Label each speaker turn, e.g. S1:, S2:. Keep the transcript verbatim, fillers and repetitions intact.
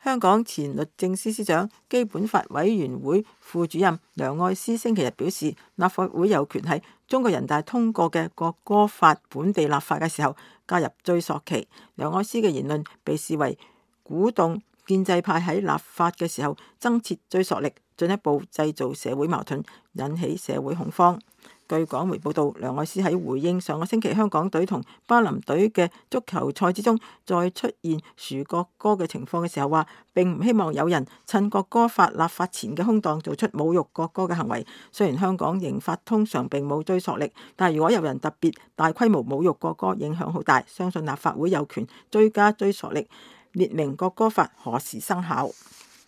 S1: 香港前律政司司長、基本法委員會副主任梁愛詩星期日表示，立法會有權喺中國人大通過嘅國歌法本地立法嘅時候加入追溯期。梁愛詩嘅言論被視為鼓動建制派喺立法嘅時候增設追溯力，進一步製造社會矛盾，引起社會恐慌。據港媒報道，梁愛詩喺回應上個星期香港隊同巴林隊嘅足球賽之中再出現豎國歌嘅情況嘅時候，話並唔希望有人趁國歌法立法前嘅空檔做出侮辱國歌嘅行為。雖然香港刑法通常並冇追溯力，但係如果有人特別大規模侮辱國歌，影響好大，相信立法會有權追加追溯力，列明國歌法何時生效。